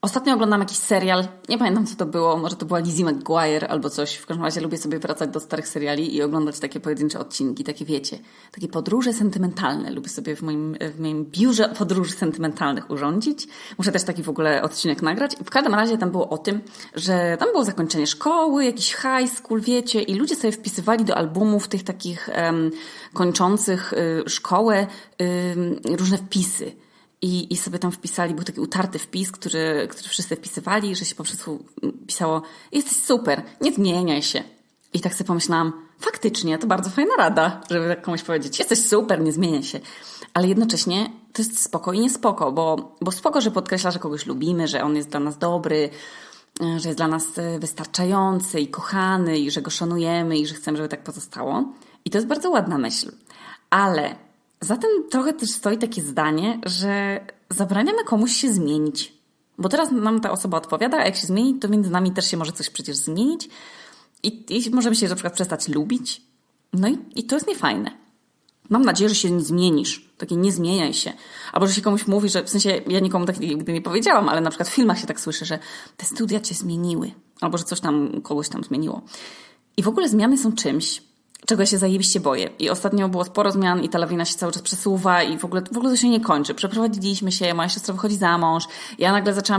Ostatnio oglądam jakiś serial, nie pamiętam co to było, może to była Lizzie McGuire albo coś. W każdym razie lubię sobie wracać do starych seriali i oglądać takie pojedyncze odcinki, takie wiecie, takie podróże sentymentalne. Lubię sobie w moim biurze podróży sentymentalnych urządzić. Muszę też taki w ogóle odcinek nagrać. I w każdym razie tam było o tym, że tam było zakończenie szkoły, jakiś high school, wiecie, i ludzie sobie wpisywali do albumów tych takich kończących szkołę różne wpisy. I sobie tam wpisali, był taki utarty wpis, który wszyscy wpisywali, że się po prostu pisało: jesteś super, nie zmieniaj się. I tak sobie pomyślałam, faktycznie, to bardzo fajna rada, żeby tak komuś powiedzieć: jesteś super, nie zmieniaj się. Ale jednocześnie to jest spoko i nie spoko, bo spoko, że podkreśla, że kogoś lubimy, że on jest dla nas dobry, że jest dla nas wystarczający i kochany i że go szanujemy i że chcemy, żeby tak pozostało. I to jest bardzo ładna myśl. Ale za tym trochę też stoi takie zdanie, że zabraniamy komuś się zmienić. Bo teraz nam ta osoba odpowiada, a jak się zmieni, to między nami też się może coś przecież zmienić i możemy się na przykład przestać lubić. No i to jest niefajne. Mam nadzieję, że się nie zmienisz. Takie nie zmieniaj się. Albo że się komuś mówi, że w sensie ja nikomu tak nigdy nie powiedziałam, ale na przykład w filmach się tak słyszy, że te studia cię zmieniły. Albo że coś tam kogoś tam zmieniło. I w ogóle zmiany są czymś, czego ja się zajebiście boję. I ostatnio było sporo zmian i ta lawina się cały czas przesuwa i w ogóle to się nie kończy. Przeprowadziliśmy się, moja siostra wychodzi za mąż, ja nagle zaczęłam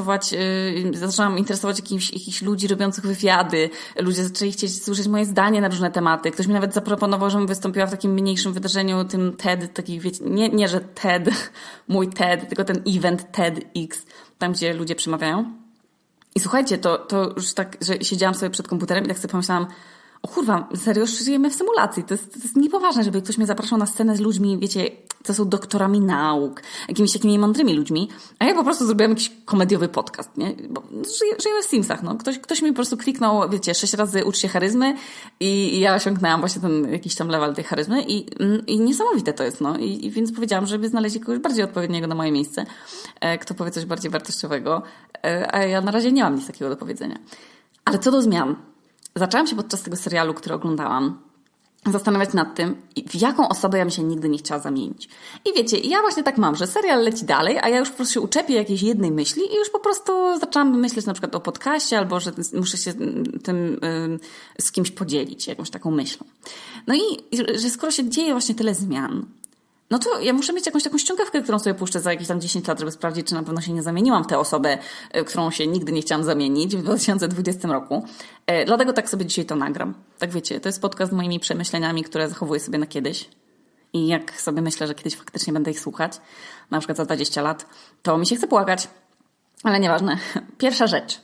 interesować jakichś ludzi robiących wywiady. Ludzie zaczęli chcieć słyszeć moje zdanie na różne tematy. Ktoś mi nawet zaproponował, żebym wystąpiła w takim mniejszym wydarzeniu, tym TED, taki wiecie, nie że TED, mój TED, tylko ten event TEDx, tam gdzie ludzie przemawiają. I słuchajcie, to już tak, że siedziałam sobie przed komputerem i tak sobie pomyślałam: o kurwa, serio, żyjemy w symulacji. To jest niepoważne, żeby ktoś mnie zapraszał na scenę z ludźmi, wiecie, co są doktorami nauk, jakimiś takimi mądrymi ludźmi, a ja po prostu zrobiłam jakiś komediowy podcast, nie? Bo żyjemy w Simsach, no. Ktoś mi po prostu kliknął, wiecie, 6 razy ucz się charyzmy i ja osiągnęłam właśnie ten jakiś tam level tej charyzmy i niesamowite to jest, no. I więc powiedziałam, żeby znaleźć kogoś bardziej odpowiedniego na moje miejsce, kto powie coś bardziej wartościowego, a ja na razie nie mam nic takiego do powiedzenia. Ale co do zmian. Zaczęłam się podczas tego serialu, który oglądałam, zastanawiać nad tym, w jaką osobę ja bym się nigdy nie chciała zamienić. I wiecie, ja właśnie tak mam, że serial leci dalej, a ja już po prostu się uczepię jakiejś jednej myśli i już po prostu zaczęłam myśleć na przykład o podcaście albo, że muszę się tym z kimś podzielić, jakąś taką myślą. No i że skoro się dzieje właśnie tyle zmian, no to ja muszę mieć jakąś taką ściągawkę, którą sobie puszczę za jakieś tam 10 lat, żeby sprawdzić, czy na pewno się nie zamieniłam w tę osobę, którą się nigdy nie chciałam zamienić w 2020 roku. Dlatego tak sobie dzisiaj to nagram. Tak wiecie, to jest podcast z moimi przemyśleniami, które zachowuję sobie na kiedyś. I jak sobie myślę, że kiedyś faktycznie będę ich słuchać, na przykład za 20 lat, to mi się chce płakać. Ale nieważne. Pierwsza rzecz.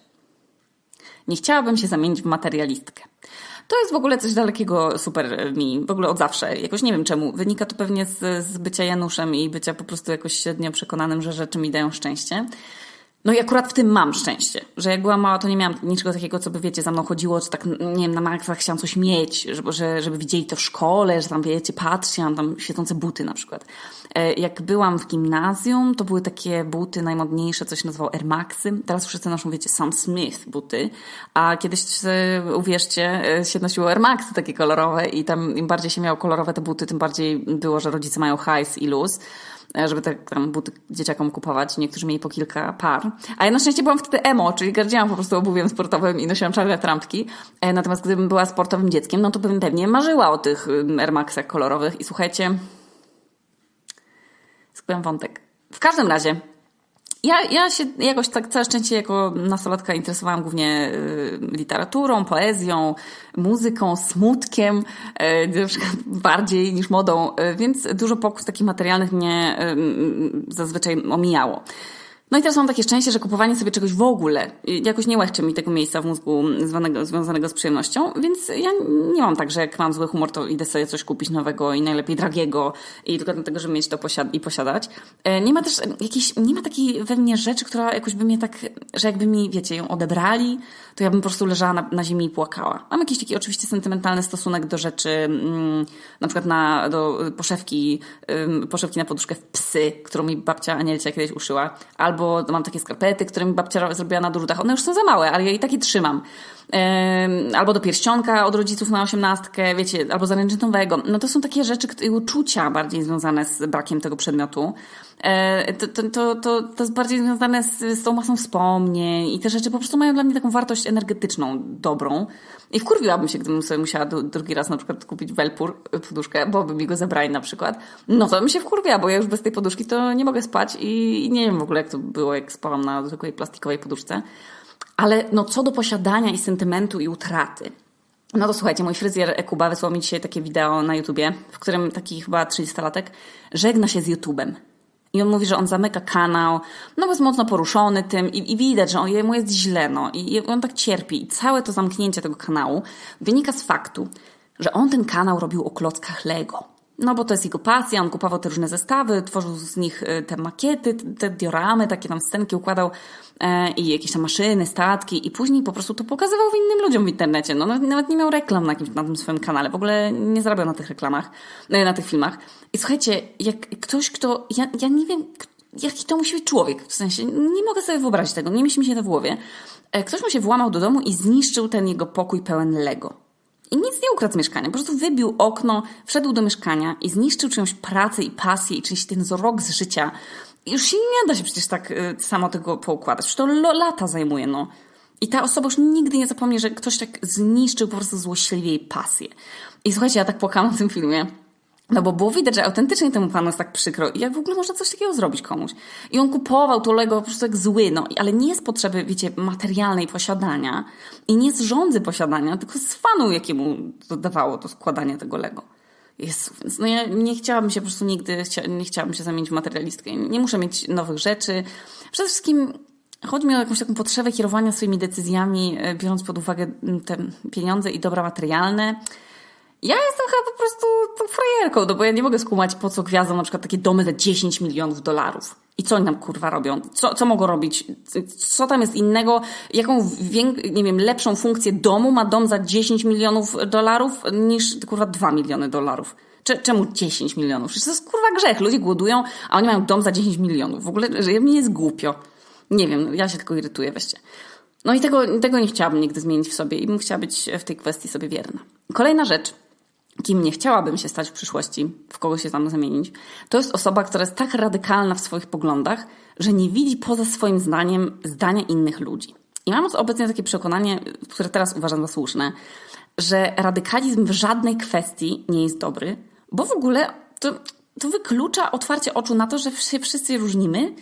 Nie chciałabym się zamienić w materialistkę. To jest w ogóle coś dalekiego super mi, w ogóle od zawsze. Jakoś nie wiem czemu. Wynika to pewnie z bycia Januszem i bycia po prostu jakoś średnio przekonanym, że rzeczy mi dają szczęście. No i akurat w tym mam szczęście, że jak byłam mała, to nie miałam niczego takiego, co by, wiecie, za mną chodziło, czy tak, nie wiem, na maksach chciałam coś mieć, żeby widzieli to w szkole, że tam, wiecie, patrzcie, mam tam świecące buty na przykład. Jak byłam w gimnazjum, to były takie buty najmodniejsze, coś się nazywało Air Maxy. Teraz wszyscy noszą, wiecie, Sam Smith buty, a kiedyś, uwierzcie, się nosiło Air Maxy takie kolorowe i tam im bardziej się miało kolorowe te buty, tym bardziej było, że rodzice mają hajs i luz, żeby te tam buty dzieciakom kupować. Niektórzy mieli po kilka par. A ja na szczęście byłam wtedy emo, czyli gardziłam po prostu obuwiem sportowym i nosiłam czarne trampki. Natomiast gdybym była sportowym dzieckiem, no to bym pewnie marzyła o tych Air Maxach kolorowych. I słuchajcie, skupiam wątek. W każdym razie, ja się jakoś tak całe szczęście jako nastolatka interesowałam głównie literaturą, poezją, muzyką, smutkiem, na przykład bardziej niż modą, więc dużo pokus takich materialnych mnie zazwyczaj omijało. No i teraz mam takie szczęście, że kupowanie sobie czegoś w ogóle jakoś nie łechczy mi tego miejsca w mózgu związanego z przyjemnością, więc ja nie mam tak, że jak mam zły humor, to idę sobie coś kupić nowego i najlepiej drogiego i tylko dlatego, żeby mieć to i posiadać. Nie ma też nie ma takiej we mnie rzeczy, która jakoś by mnie tak, że jakby mi, wiecie, ją odebrali, to ja bym po prostu leżała na ziemi i płakała. Mam jakiś taki oczywiście sentymentalny stosunek do rzeczy, na przykład do poszewki na poduszkę w psy, którą mi babcia Anielcia kiedyś uszyła, albo albo mam takie skarpety, które mi babcia zrobiła na dorzutach. One już są za małe, ale ja i tak je trzymam. Albo do pierścionka od rodziców na 18, wiecie, albo zaręczynowego. No to są takie rzeczy, uczucia bardziej związane z brakiem tego przedmiotu. To jest bardziej związane z tą masą wspomnień i te rzeczy po prostu mają dla mnie taką wartość energetyczną, dobrą. I wkurwiłabym się, gdybym sobie musiała drugi raz na przykład kupić Welpur, poduszkę, bo by mi go zabrali na przykład. No to bym się wkurwiła, bo ja już bez tej poduszki to nie mogę spać i nie wiem w ogóle, jak to było, jak spałam na zwykłej plastikowej poduszce. Ale no co do posiadania i sentymentu i utraty. No to słuchajcie, mój fryzjer Kuba wysłał mi dzisiaj takie wideo na YouTubie, w którym taki chyba 30-latek żegna się z YouTubem. I on mówi, że on zamyka kanał, no bo jest mocno poruszony tym i widać, że jemu jest źle, no i on tak cierpi. I całe to zamknięcie tego kanału wynika z faktu, że on ten kanał robił o klockach Lego. No bo to jest jego pasja, on kupował te różne zestawy, tworzył z nich te makiety, te dioramy, takie tam scenki układał i jakieś tam maszyny, statki i później po prostu to pokazywał innym ludziom w internecie. No nawet nie miał reklam na tym swoim kanale, w ogóle nie zarabiał na tych reklamach, na tych filmach. I słuchajcie, jak ktoś, kto, ja nie wiem, jaki to musi być człowiek, w sensie nie mogę sobie wyobrazić tego, nie mieści mi się to w głowie. Ktoś mu się włamał do domu i zniszczył ten jego pokój pełen Lego. I nic nie ukradł z mieszkania, po prostu wybił okno, wszedł do mieszkania i zniszczył czyjąś pracę i pasję i czyjś ten rok z życia. I już się nie da się przecież tak samo tego poukładać. Przecież to lata zajmuje, no. I ta osoba już nigdy nie zapomnie, że ktoś tak zniszczył po prostu złośliwie jej pasję. I słuchajcie, ja tak płakałam w tym filmie. No bo było widać, że autentycznie temu panu jest tak przykro. I jak w ogóle można coś takiego zrobić komuś? I on kupował to Lego po prostu jak zły, no. Ale nie z potrzeby, wiecie, materialnej posiadania i nie z żądzy posiadania, tylko z fanu, jakiemu to dawało to składanie tego Lego. Jezu, więc no ja nie chciałabym się po prostu nigdy, nie chciałabym się zamienić w materialistkę. Nie muszę mieć nowych rzeczy. Przede wszystkim chodzi mi o jakąś taką potrzebę kierowania swoimi decyzjami, biorąc pod uwagę te pieniądze i dobra materialne. Ja jestem chyba po prostu tą frajerką, no bo ja nie mogę skumać, po co gwiazdom na przykład takie domy za 10 milionów dolarów. I co oni tam kurwa robią? Co mogą robić? Co tam jest innego? Jaką, nie wiem, lepszą funkcję domu ma dom za 10 milionów dolarów niż kurwa 2 miliony dolarów? Czemu 10 milionów? Przecież to jest kurwa grzech. Ludzie głodują, a oni mają dom za 10 milionów. W ogóle, że mi jest głupio. Nie wiem, ja się tylko irytuję, weźcie. No i tego nie chciałabym nigdy zmienić w sobie i bym chciała być w tej kwestii sobie wierna. Kolejna rzecz, kim nie chciałabym się stać w przyszłości, w kogo się tam zamienić, to jest osoba, która jest tak radykalna w swoich poglądach, że nie widzi poza swoim zdaniem zdania innych ludzi. I mam obecnie takie przekonanie, które teraz uważam za słuszne, że radykalizm w żadnej kwestii nie jest dobry, bo w ogóle to wyklucza otwarcie oczu na to, że się wszyscy różnimy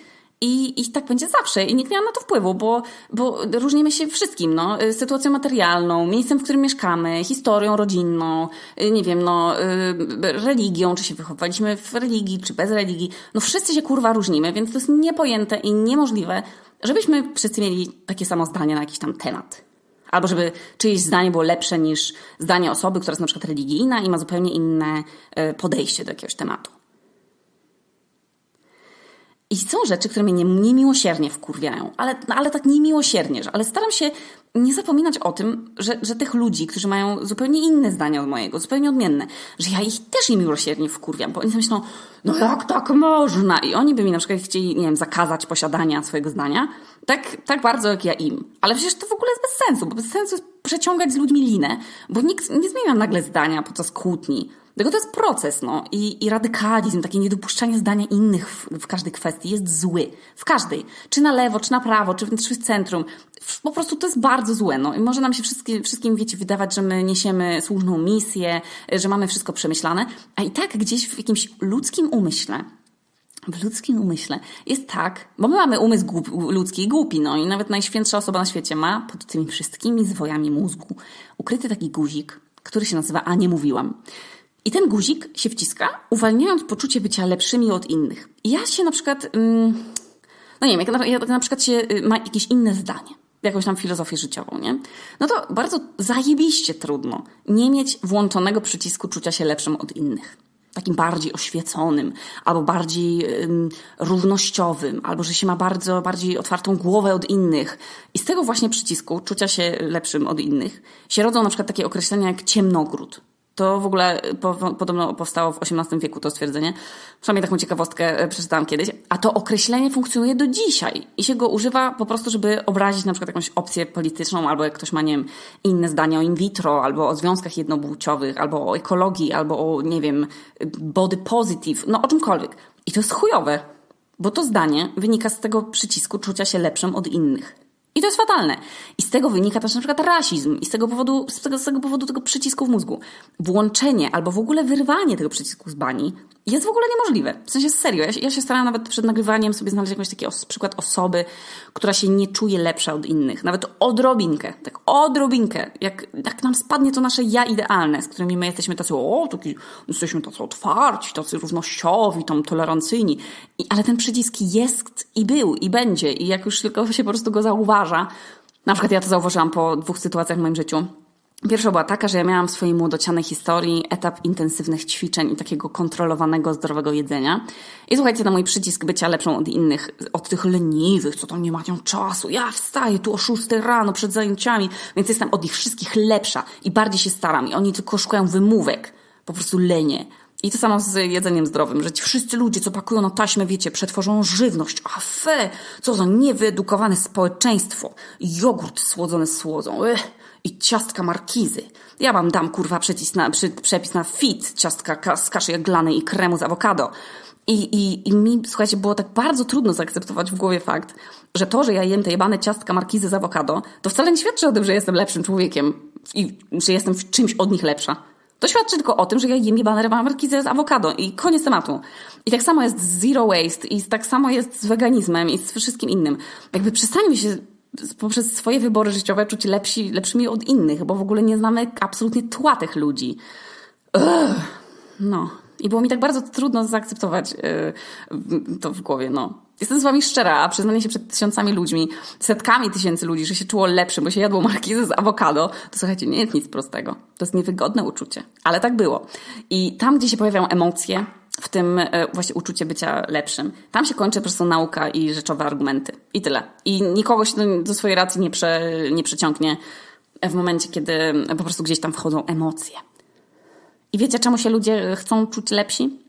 i tak będzie zawsze i nikt nie ma na to wpływu, bo różnimy się wszystkim, no, sytuacją materialną, miejscem, w którym mieszkamy, historią rodzinną, nie wiem, no, religią, czy się wychowaliśmy w religii, czy bez religii. No wszyscy się kurwa różnimy, więc to jest niepojęte i niemożliwe, żebyśmy wszyscy mieli takie samo zdanie na jakiś tam temat. Albo żeby czyjeś zdanie było lepsze niż zdanie osoby, która jest na przykład religijna i ma zupełnie inne podejście do jakiegoś tematu. I są rzeczy, które mnie niemiłosiernie wkurwiają, ale tak niemiłosiernie, ale staram się nie zapominać o tym, że tych ludzi, którzy mają zupełnie inne zdania od mojego, zupełnie odmienne, że ja ich też niemiłosiernie wkurwiam, bo oni sobie myślą, no jak tak można? I oni by mi na przykład chcieli, nie wiem, zakazać posiadania swojego zdania, tak bardzo jak ja im. Ale przecież to w ogóle jest bez sensu, bo bez sensu jest przeciągać z ludźmi linę, bo nikt nie zmienia nagle zdania podczas kłótni. Tylko to jest proces, no. I radykalizm, takie niedopuszczanie zdania innych w każdej kwestii jest zły. W każdej. Czy na lewo, czy na prawo, czy w centrum. Po prostu to jest bardzo złe, no. I może nam się wszystkim, wiecie, wydawać, że my niesiemy słuszną misję, że mamy wszystko przemyślane, a i tak gdzieś w jakimś ludzkim umyśle jest tak, bo my mamy umysł ludzki i głupi, no i nawet najświętsza osoba na świecie ma pod tymi wszystkimi zwojami mózgu ukryty taki guzik, który się nazywa A nie mówiłam. I ten guzik się wciska, uwalniając poczucie bycia lepszymi od innych. I ja się na przykład, no nie wiem, jak na przykład się ma jakieś inne zdanie, jakąś tam filozofię życiową, nie? No to bardzo zajebiście trudno nie mieć włączonego przycisku czucia się lepszym od innych. Takim bardziej oświeconym, albo bardziej równościowym, albo że się ma bardziej otwartą głowę od innych. I z tego właśnie przycisku czucia się lepszym od innych się rodzą na przykład takie określenia jak ciemnogród. To w ogóle podobno powstało w XVIII wieku to stwierdzenie. Przynajmniej taką ciekawostkę przeczytałam kiedyś. A to określenie funkcjonuje do dzisiaj. I się go używa po prostu, żeby obrazić na przykład jakąś opcję polityczną, albo jak ktoś ma, nie wiem, inne zdanie o in vitro, albo o związkach jednopłciowych, albo o ekologii, albo o, nie wiem, body positive, no o czymkolwiek. I to jest chujowe, bo to zdanie wynika z tego przycisku czucia się lepszym od innych. I to jest fatalne. I z tego wynika też na przykład rasizm. I z tego powodu tego przycisku w mózgu. Włączenie albo w ogóle wyrwanie tego przycisku z bani jest w ogóle niemożliwe. W sensie serio. Ja się starałam nawet przed nagrywaniem sobie znaleźć jakiś taki przykład osoby, która się nie czuje lepsza od innych. Nawet odrobinkę. Tak odrobinkę. Jak nam spadnie to nasze ja idealne, z którymi my jesteśmy tacy, jesteśmy tacy otwarci, tacy równościowi, tam tolerancyjni. Ale ten przycisk jest i był i będzie. I jak już tylko się po prostu go zauważa. Na przykład ja to zauważyłam po 2 sytuacjach w moim życiu. Pierwsza była taka, że ja miałam w swojej młodocianej historii etap intensywnych ćwiczeń i takiego kontrolowanego, zdrowego jedzenia. I słuchajcie, na mój przycisk bycia lepszą od innych, od tych leniwych, co tam nie mają czasu. Ja wstaję tu o 6 rano przed zajęciami, więc jestem od nich wszystkich lepsza i bardziej się staram. I oni tylko szukają wymówek. Po prostu lenie. I to samo z jedzeniem zdrowym, że ci wszyscy ludzie, co pakują na taśmę, wiecie, przetworzą żywność. Co za niewyedukowane społeczeństwo. Jogurt słodzony słodzą. I ciastka markizy. Ja wam dam, kurwa, przepis na fit ciastka z kaszy jaglanej i kremu z awokado. I mi, słuchajcie, było tak bardzo trudno zaakceptować w głowie fakt, że to, że ja jem te jebane ciastka markizy z awokado, to wcale nie świadczy o tym, że jestem lepszym człowiekiem i że jestem w czymś od nich lepsza. To świadczy tylko o tym, że ja jem jebane markizy z awokado i koniec tematu. I tak samo jest z zero waste i tak samo jest z weganizmem i z wszystkim innym. Jakby przestańmy się poprzez swoje wybory życiowe czuć lepszymi od innych, bo w ogóle nie znamy absolutnie tła tych ludzi. No. I było mi tak bardzo trudno zaakceptować to w głowie, no. Jestem z wami szczera, a przyznanie się przed tysiącami ludźmi, setkami tysięcy ludzi, że się czuło lepsze, bo się jadło markizy z awokado, to słuchajcie, nie jest nic prostego. To jest niewygodne uczucie. Ale tak było. I tam, gdzie się pojawiają emocje, w tym właśnie uczucie bycia lepszym, tam się kończy po prostu nauka i rzeczowe argumenty. I tyle. I nikogo się do swojej racji nie przeciągnie w momencie, kiedy po prostu gdzieś tam wchodzą emocje. I wiecie, czemu się ludzie chcą czuć lepsi?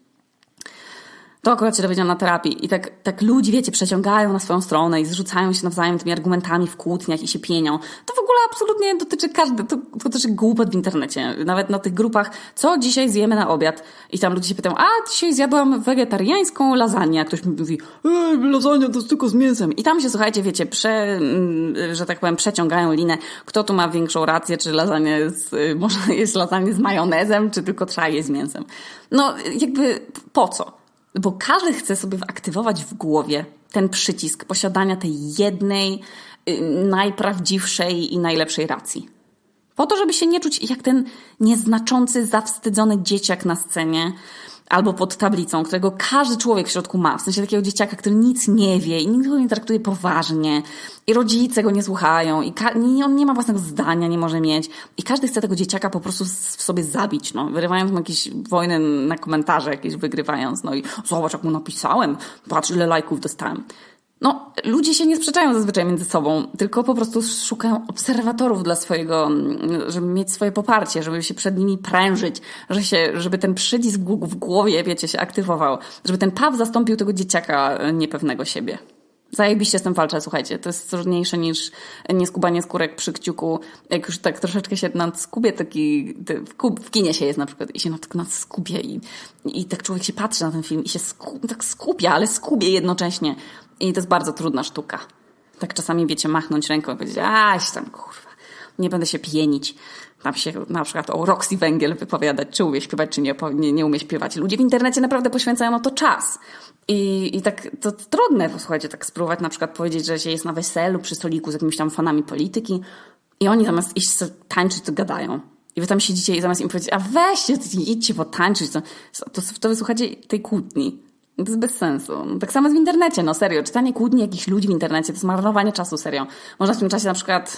To akurat się dowiedziałam na terapii. I tak ludzi, wiecie, przeciągają na swoją stronę i zrzucają się nawzajem tymi argumentami w kłótniach i się pienią. To w ogóle absolutnie dotyczy to dotyczy głupot w internecie. Nawet na tych grupach, co dzisiaj zjemy na obiad? I tam ludzie się pytają, dzisiaj zjadłam wegetariańską lasagne. A ktoś mi mówi, lasagna to jest tylko z mięsem. I tam się, słuchajcie, wiecie, że tak powiem, przeciągają linę. Kto tu ma większą rację? Czy można jeść lasagne z majonezem, czy tylko trzeba jeść z mięsem? No, jakby po co? Bo każdy chce sobie aktywować w głowie ten przycisk posiadania tej jednej, najprawdziwszej i najlepszej racji. Po to, żeby się nie czuć jak ten nieznaczący, zawstydzony dzieciak na scenie albo pod tablicą, którego każdy człowiek w środku ma. W sensie takiego dzieciaka, który nic nie wie i nikt go nie traktuje poważnie. I rodzice go nie słuchają. I on nie ma własnego zdania, nie może mieć. I każdy chce tego dzieciaka po prostu w sobie zabić. No. Wyrywając mu jakieś wojny na komentarze, jakieś wygrywając. No i zobacz, jak mu napisałem. Patrz, ile lajków dostałem. No, ludzie się nie sprzeczają zazwyczaj między sobą, tylko po prostu szukają obserwatorów dla żeby mieć swoje poparcie, żeby się przed nimi prężyć, żeby ten przycisk w głowie, wiecie, się aktywował, żeby ten paw zastąpił tego dzieciaka niepewnego siebie. Zajebiście z tym walczę, słuchajcie, to jest trudniejsze niż nieskubanie skórek przy kciuku, jak już tak troszeczkę się nadskubie, w kinie się jest na przykład i się nadskubie i tak człowiek się patrzy na ten film i się tak skupia, ale skubie jednocześnie. I to jest bardzo trudna sztuka. Tak czasami, wiecie, machnąć ręką i powiedzieć, tam kurwa, nie będę się pienić. Tam się na przykład o Roxy Węgiel wypowiadać, czy umie śpiewać, czy nie umie śpiewać. Ludzie w internecie naprawdę poświęcają na to czas. I tak to trudne, posłuchajcie, tak spróbować na przykład powiedzieć, że się jest na weselu przy stoliku z jakimiś tam fanami polityki i oni zamiast iść tańczyć, to gadają. I wy tam siedzicie i zamiast im powiedzieć, weźcie, idźcie potańczyć, to wysłuchacie tej kłótni. To jest bez sensu. Tak samo jest w internecie, no serio. Czytanie kłótni jakichś ludzi w internecie to jest marnowanie czasu, serio. Można w tym czasie na przykład...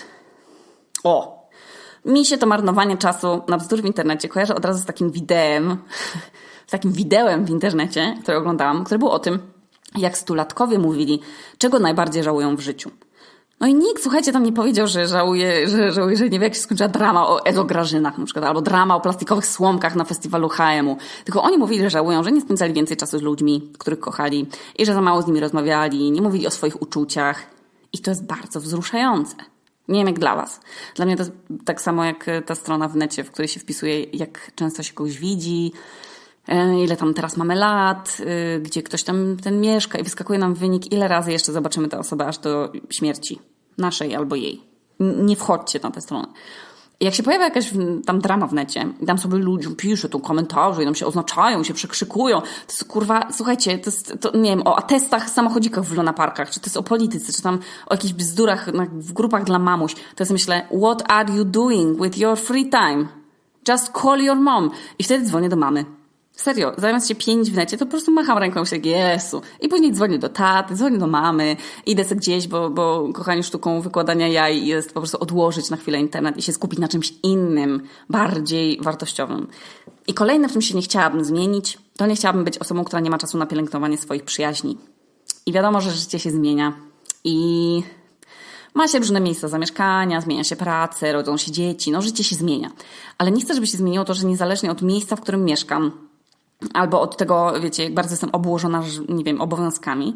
Mi się to marnowanie czasu na bzdur w internecie kojarzy od razu z takim widełem w internecie, które oglądałam, które było o tym, jak stulatkowie mówili, czego najbardziej żałują w życiu. No i nikt, słuchajcie, tam nie powiedział, że żałuje, że nie wie, jak się skończyła drama o ezograżynach na przykład, albo drama o plastikowych słomkach na festiwalu H&M-u. Tylko oni mówili, że żałują, że nie spędzali więcej czasu z ludźmi, których kochali i że za mało z nimi rozmawiali, nie mówili o swoich uczuciach. I to jest bardzo wzruszające. Nie wiem jak dla was. Dla mnie to jest tak samo jak ta strona w necie, w której się wpisuje, jak często się kogoś widzi, ile tam teraz mamy lat, gdzie ktoś tam ten mieszka i wyskakuje nam wynik, ile razy jeszcze zobaczymy tę osobę aż do śmierci. Naszej albo jej. Nie wchodźcie na tę stronę. Jak się pojawia jakaś tam drama w necie i tam sobie ludzie piszą tu komentarze i tam się oznaczają, się przekrzykują, to jest kurwa, słuchajcie, to nie wiem, o atestach, samochodzikach w lunaparkach, czy to jest o polityce, czy tam o jakichś bzdurach w grupach dla mamuś, to jest myślę, what are you doing with your free time? Just call your mom. I wtedy dzwonię do mamy. Serio, zamiast się pienić w necie, to po prostu macham ręką się, Jezu. I później dzwonię do taty, dzwonię do mamy, idę sobie gdzieś, bo kochanie sztuką wykładania jaj jest po prostu odłożyć na chwilę internet i się skupić na czymś innym, bardziej wartościowym. I kolejne, w czym się nie chciałabym zmienić, to nie chciałabym być osobą, która nie ma czasu na pielęgnowanie swoich przyjaźni. I wiadomo, że życie się zmienia. I ma się różne miejsca zamieszkania, zmienia się pracę, rodzą się dzieci, no życie się zmienia. Ale nie chcę, żeby się zmieniło to, że niezależnie od miejsca, w którym mieszkam, albo od tego, wiecie, jak bardzo jestem obłożona, nie wiem, obowiązkami,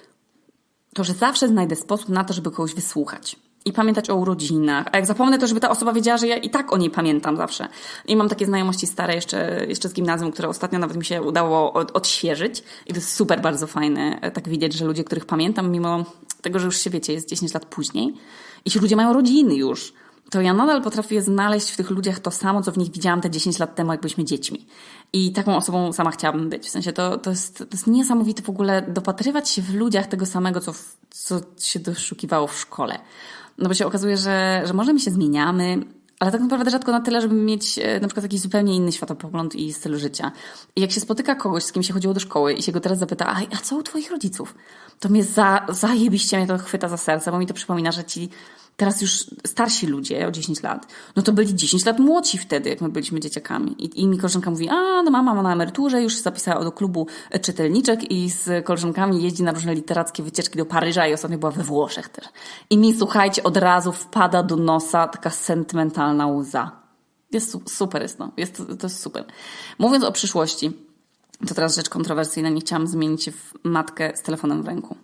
to że zawsze znajdę sposób na to, żeby kogoś wysłuchać. I pamiętać o urodzinach. A jak zapomnę, to żeby ta osoba wiedziała, że ja i tak o niej pamiętam zawsze. I mam takie znajomości stare jeszcze z gimnazjum, które ostatnio nawet mi się udało odświeżyć. I to jest super bardzo fajne tak widzieć, że ludzie, których pamiętam, mimo tego, że już się wiecie, jest 10 lat później i ci ludzie mają rodziny już, to ja nadal potrafię znaleźć w tych ludziach to samo, co w nich widziałam te 10 lat temu, jak byliśmy dziećmi. I taką osobą sama chciałabym być. W sensie to jest niesamowite w ogóle dopatrywać się w ludziach tego samego, co się doszukiwało w szkole. No bo się okazuje, że może my się zmieniamy, ale tak naprawdę rzadko na tyle, żeby mieć na przykład jakiś zupełnie inny światopogląd i styl życia. I jak się spotyka kogoś, z kim się chodziło do szkoły i się go teraz zapyta, a co u twoich rodziców? To mnie zajebiście mnie to chwyta za serce, bo mi to przypomina, że ci teraz już starsi ludzie o 10 lat, no to byli 10 lat młodsi wtedy, jak my byliśmy dzieciakami. I mi koleżanka mówi, no mama ma na emeryturze, już się zapisała do klubu czytelniczek i z koleżankami jeździ na różne literackie wycieczki do Paryża i ostatnio była we Włoszech też. I mi, słuchajcie, od razu wpada do nosa taka sentymentalna łza. Jest super, to jest super. Mówiąc o przyszłości, to teraz rzecz kontrowersyjna, nie chciałam zmienić się w matkę z telefonem w ręku.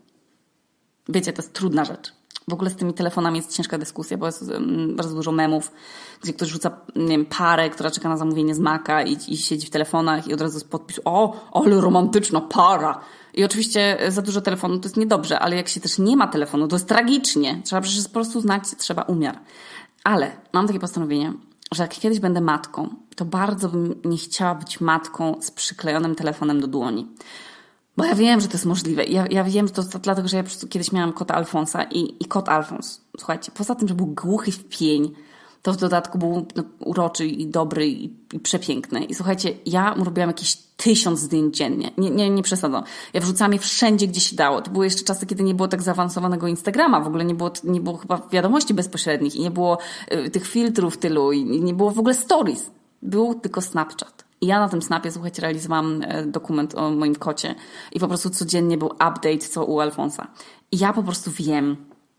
Wiecie, to jest trudna rzecz. W ogóle z tymi telefonami jest ciężka dyskusja, bo jest bardzo dużo memów, gdzie ktoś rzuca, nie wiem, parę, która czeka na zamówienie z Maka i siedzi w telefonach i od razu jest podpis, ale romantyczna para. I oczywiście za dużo telefonu to jest niedobrze, ale jak się też nie ma telefonu, to jest tragicznie. Trzeba przecież po prostu znać, trzeba umiar. Ale mam takie postanowienie, że jak kiedyś będę matką, to bardzo bym nie chciała być matką z przyklejonym telefonem do dłoni. Bo ja wiem, że to jest możliwe. Ja wiem, że to dlatego, że ja po prostu kiedyś miałam kota Alfonsa i kot Alfons, słuchajcie, poza tym, że był głuchy w pień, to w dodatku był uroczy i dobry i przepiękny. I słuchajcie, ja mu robiłam jakieś 1000 zdjęć dziennie. Nie przesadzam. Ja wrzucałam je wszędzie, gdzie się dało. To były jeszcze czasy, kiedy nie było tak zaawansowanego Instagrama. W ogóle nie było chyba wiadomości bezpośrednich i nie było tych filtrów tylu i nie było w ogóle stories. Był tylko Snapchat. I ja na tym Snapie, słuchajcie, realizowałam dokument o moim kocie i po prostu codziennie był update, co u Alfonsa. I ja po prostu wiem,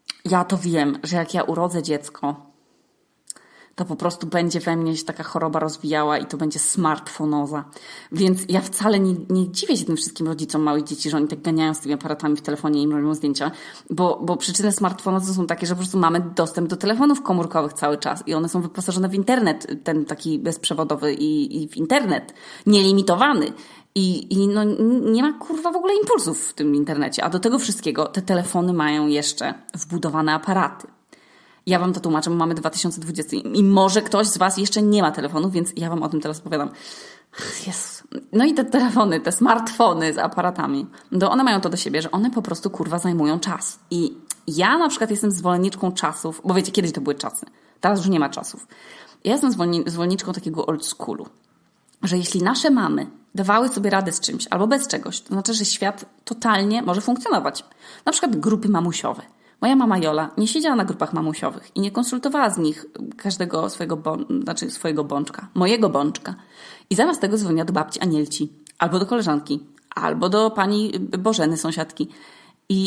że jak ja urodzę dziecko, to po prostu będzie we mnie się taka choroba rozwijała i to będzie smartfonoza. Więc ja wcale nie dziwię się tym wszystkim rodzicom małych dzieci, że oni tak ganiają z tymi aparatami w telefonie i im robią zdjęcia, bo przyczyny smartfonozy są takie, że po prostu mamy dostęp do telefonów komórkowych cały czas i one są wyposażone w internet, ten taki bezprzewodowy i w internet, nielimitowany. I no, nie ma kurwa w ogóle impulsów w tym internecie, a do tego wszystkiego te telefony mają jeszcze wbudowane aparaty. Ja wam to tłumaczę, bo mamy 2020 i może ktoś z was jeszcze nie ma telefonu, więc ja wam o tym teraz opowiadam. Jezus. No i te telefony, te smartfony z aparatami, to one mają to do siebie, że one po prostu kurwa zajmują czas. I ja na przykład jestem zwolenniczką czasów, bo wiecie, kiedyś to były czasy, teraz już nie ma czasów. Ja jestem zwolenniczką takiego old schoolu, że jeśli nasze mamy dawały sobie radę z czymś albo bez czegoś, to znaczy, że świat totalnie może funkcjonować. Na przykład grupy mamusiowe. Moja mama Jola nie siedziała na grupach mamusiowych i nie konsultowała z nich każdego swojego bączka, mojego bączka. I zamiast tego dzwoniła do babci Anielci, albo do koleżanki, albo do pani Bożeny, sąsiadki. I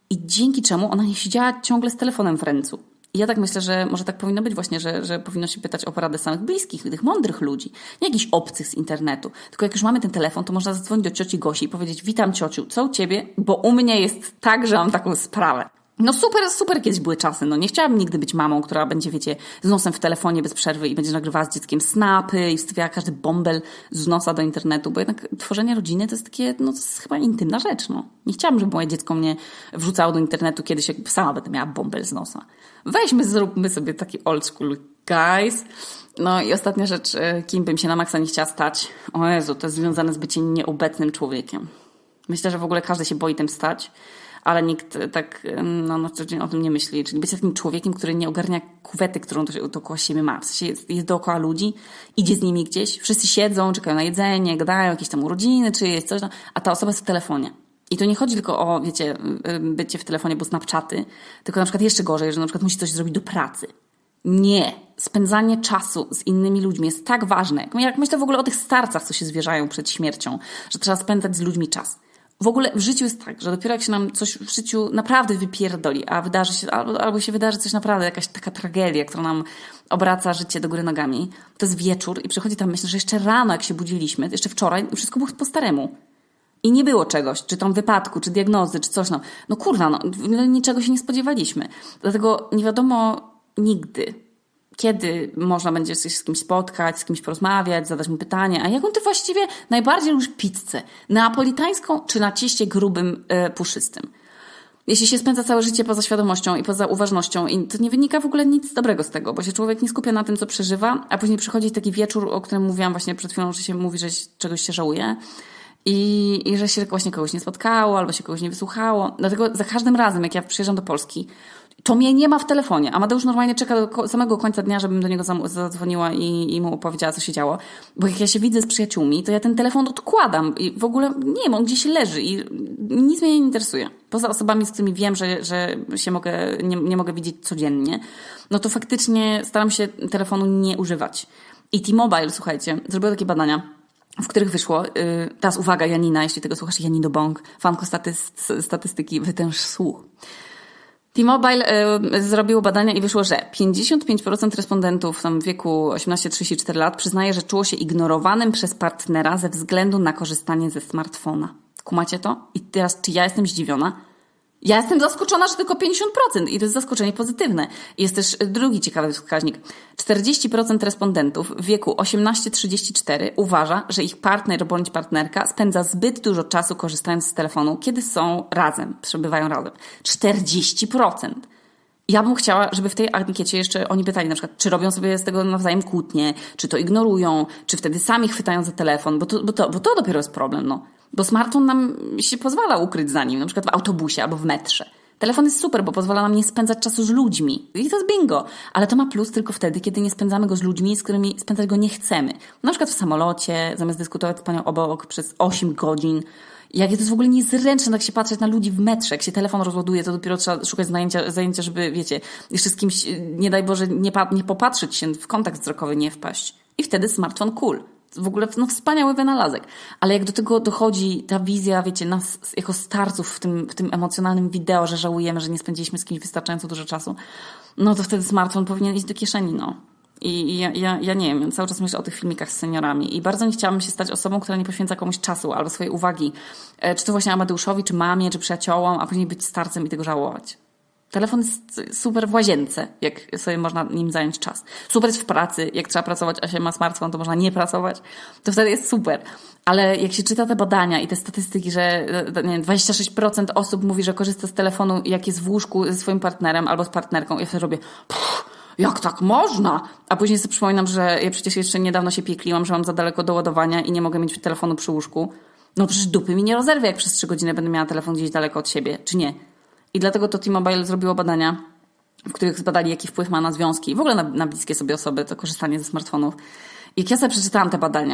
i dzięki czemu ona nie siedziała ciągle z telefonem w ręcu. I ja tak myślę, że może tak powinno być właśnie, że powinno się pytać o poradę samych bliskich, tych mądrych ludzi, nie jakichś obcych z internetu. Tylko jak już mamy ten telefon, to można zadzwonić do cioci Gosi i powiedzieć: witam ciociu, co u ciebie? Bo u mnie jest tak, że mam taką sprawę. No super kiedyś były czasy. No nie chciałabym nigdy być mamą, która będzie, wiecie, z nosem w telefonie bez przerwy i będzie nagrywała z dzieckiem snapy i wstawiała każdy bąbel z nosa do internetu, bo jednak tworzenie rodziny to jest takie, no to jest chyba intymna rzecz, no. Nie chciałabym, żeby moje dziecko mnie wrzucało do internetu kiedyś, jak sama będę miała bąbel z nosa. Zróbmy sobie taki old school, guys. No i ostatnia rzecz, kim bym się na maksa nie chciała stać. O Jezu, to jest związane z byciem nieobecnym człowiekiem. Myślę, że w ogóle każdy się boi tym stać, ale nikt tak na co dzień o tym nie myśli. Czyli być takim człowiekiem, który nie ogarnia kuwety, którą dookoła siebie ma. W sensie jest dookoła ludzi, idzie z nimi gdzieś, wszyscy siedzą, czekają na jedzenie, gadają, jakieś tam urodziny, czy jest coś, a ta osoba jest w telefonie. I to nie chodzi tylko o, wiecie, bycie w telefonie, bo Snapchaty, tylko na przykład jeszcze gorzej, że na przykład musi coś zrobić do pracy. Nie. Spędzanie czasu z innymi ludźmi jest tak ważne. Jak myślę w ogóle o tych starcach, co się zwierzają przed śmiercią, że trzeba spędzać z ludźmi czas. W ogóle w życiu jest tak, że dopiero jak się nam coś w życiu naprawdę wypierdoli, a wydarzy się, albo się wydarzy coś naprawdę, jakaś taka tragedia, która nam obraca życie do góry nogami, to jest wieczór i przychodzi tam myśl, że jeszcze rano, jak się budziliśmy, jeszcze wczoraj, wszystko było po staremu. I nie było czegoś, czy tam wypadku, czy diagnozy, czy coś. No kurwa, niczego się nie spodziewaliśmy. Dlatego nie wiadomo nigdy, kiedy można będzie się z kimś spotkać, z kimś porozmawiać, zadać mu pytanie, a jaką ty właściwie najbardziej lubisz pizzę? Neapolitańską czy na cieście grubym, puszystym? Jeśli się spędza całe życie poza świadomością i poza uważnością, i to nie wynika w ogóle nic dobrego z tego, bo się człowiek nie skupia na tym, co przeżywa, a później przychodzi taki wieczór, o którym mówiłam właśnie przed chwilą, że się mówi, że czegoś się żałuje. I że się właśnie kogoś nie spotkało, albo się kogoś nie wysłuchało. Dlatego za każdym razem, jak ja przyjeżdżam do Polski, to mnie nie ma w telefonie. Amadeusz normalnie czeka do samego końca dnia, żebym do niego zadzwoniła i mu opowiedziała, co się działo. Bo jak ja się widzę z przyjaciółmi, to ja ten telefon odkładam i w ogóle nie wiem, on gdzieś leży i nic mnie nie interesuje. Poza osobami, z którymi wiem, że się nie mogę widzieć codziennie, no to faktycznie staram się telefonu nie używać. I T-Mobile, słuchajcie, zrobiło takie badania, w których wyszło, teraz uwaga Janina, jeśli tego słuchasz, Janino Bąk, fanko statystyki, wytęż słuch. T-Mobile zrobiło badania i wyszło, że 55% respondentów tam w wieku 18-34 lat przyznaje, że czuło się ignorowanym przez partnera ze względu na korzystanie ze smartfona. Kumacie to? I teraz, czy ja jestem zdziwiona? Ja jestem zaskoczona, że tylko 50% i to jest zaskoczenie pozytywne. Jest też drugi ciekawy wskaźnik. 40% respondentów w wieku 18-34 uważa, że ich partner bądź partnerka spędza zbyt dużo czasu korzystając z telefonu, kiedy są razem, przebywają razem. 40%. Ja bym chciała, żeby w tej ankiecie jeszcze oni pytali na przykład, czy robią sobie z tego nawzajem kłótnie, czy to ignorują, czy wtedy sami chwytają za telefon, bo to dopiero jest problem, no. Bo smartfon nam się pozwala ukryć za nim, na przykład w autobusie albo w metrze. Telefon jest super, bo pozwala nam nie spędzać czasu z ludźmi. I to jest bingo. Ale to ma plus tylko wtedy, kiedy nie spędzamy go z ludźmi, z którymi spędzać go nie chcemy. Na przykład w samolocie, zamiast dyskutować z panią obok przez 8 godzin. Jakie to jest w ogóle niezręczne, tak się patrzeć na ludzi w metrze. Jak się telefon rozładuje, to dopiero trzeba szukać zajęcia, żeby, wiecie, jeszcze z kimś, nie daj Boże, nie popatrzeć się, w kontakt wzrokowy nie wpaść. I wtedy smartfon cool. W ogóle wspaniały wynalazek. Ale jak do tego dochodzi ta wizja, wiecie, nas jako starców w tym emocjonalnym wideo, że żałujemy, że nie spędziliśmy z kimś wystarczająco dużo czasu, no to wtedy smartfon powinien iść do kieszeni, no. I ja nie wiem, cały czas myślę o tych filmikach z seniorami i bardzo nie chciałabym się stać osobą, która nie poświęca komuś czasu albo swojej uwagi, czy to właśnie Amadeuszowi, czy mamie, czy przyjaciołom, a później być starcem i tego żałować. Telefon jest super w łazience, jak sobie można nim zająć czas. Super jest w pracy, jak trzeba pracować, a się ma smartfon, to można nie pracować. To wtedy jest super. Ale jak się czyta te badania i te statystyki, że nie wiem, 26% osób mówi, że korzysta z telefonu, jak jest w łóżku ze swoim partnerem albo z partnerką, ja sobie robię, jak tak można? A później sobie przypominam, że ja przecież jeszcze niedawno się piekliłam, że mam za daleko do ładowania i nie mogę mieć telefonu przy łóżku. No przecież dupy mi nie rozerwie, jak przez 3 godziny będę miała telefon gdzieś daleko od siebie, czy nie? I dlatego to T-Mobile zrobiło badania, w których zbadali, jaki wpływ ma na związki i w ogóle na bliskie sobie osoby to korzystanie ze smartfonów. I jak ja sobie przeczytałam te badania,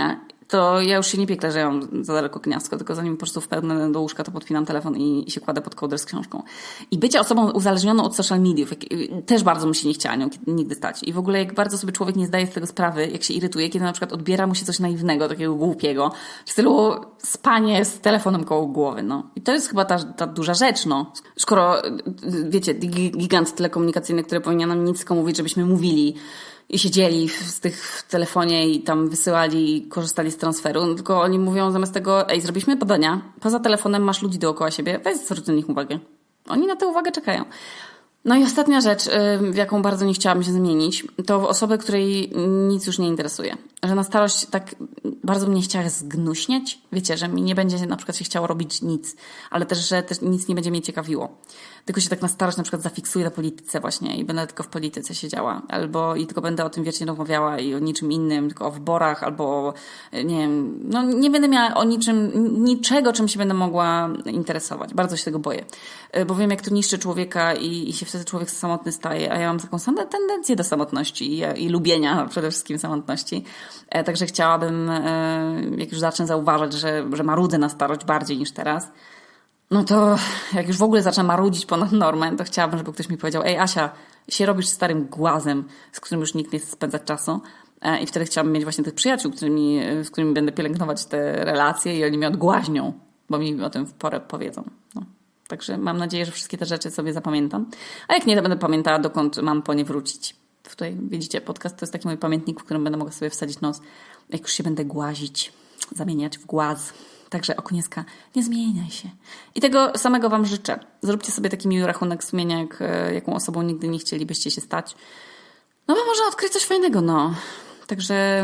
to ja już się nie piekle, że ja mam za daleko gniazdko, tylko zanim po prostu wpadnę do łóżka, to podpinam telefon i się kładę pod kołdrę z książką. I bycie osobą uzależnioną od social mediów też bardzo mi się nie chciała nią nigdy stać. I w ogóle jak bardzo sobie człowiek nie zdaje z tego sprawy, jak się irytuje, kiedy na przykład odbiera mu się coś naiwnego, takiego głupiego, w stylu spanie z telefonem koło głowy, no. I to jest chyba ta duża rzecz, no. Skoro, wiecie, gigant telekomunikacyjny, który powinien nam nic mówić, żebyśmy mówili i siedzieli w telefonie i tam wysyłali i korzystali z transferu, no, tylko oni mówią zamiast tego, zrobiliśmy badania, poza telefonem masz ludzi dookoła siebie, weź zwróć na nich uwagę. Oni na tę uwagę czekają. No i ostatnia rzecz, w jaką bardzo nie chciałabym się zmienić, to osoby, której nic już nie interesuje. Że na starość tak bardzo mnie chciała zgnuśniać. Wiecie, że mi nie będzie na przykład się chciało robić nic, ale też, że też nic nie będzie mnie ciekawiło. Tylko się tak na starość na przykład zafiksuję na polityce właśnie i będę tylko w polityce siedziała. Albo i tylko będę o tym wiecznie rozmawiała i o niczym innym, tylko o wyborach, albo nie wiem, no nie będę miała o niczego, czym się będę mogła interesować. Bardzo się tego boję. Bo wiem, jak to niszczy człowieka i się wtedy człowiek samotny staje, a ja mam taką samą tendencję do samotności i lubienia przede wszystkim samotności. Także chciałabym, jak już zacznę zauważać, że marudzę na starość bardziej niż teraz, no to jak już w ogóle zacznę marudzić ponad normę, to chciałabym, żeby ktoś mi powiedział: ej Asia, się robisz starym głazem, z którym już nikt nie chce spędzać czasu. I wtedy chciałabym mieć właśnie tych przyjaciół, z którymi będę pielęgnować te relacje i oni mnie odgłaźnią, bo mi o tym w porę powiedzą. No. Także mam nadzieję, że wszystkie te rzeczy sobie zapamiętam. A jak nie, to będę pamiętała, dokąd mam po nie wrócić. Tutaj widzicie, podcast to jest taki mój pamiętnik, w którym będę mogła sobie wsadzić nos, jak już się będę głazić, zamieniać w głaz. Także Okunieska, nie zmieniaj się. I tego samego wam życzę. Zróbcie sobie taki miły rachunek sumienia, jaką osobą nigdy nie chcielibyście się stać. No bo można odkryć coś fajnego, no. Także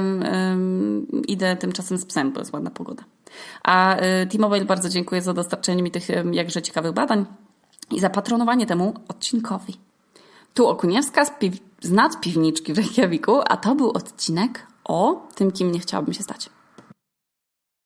idę tymczasem z psem, bo jest ładna pogoda. A T-Mobile bardzo dziękuję za dostarczenie mi tych jakże ciekawych badań i za patronowanie temu odcinkowi. Tu Okuniewska z nadpiwniczki w Reykjaviku, a to był odcinek o tym, kim nie chciałabym się stać.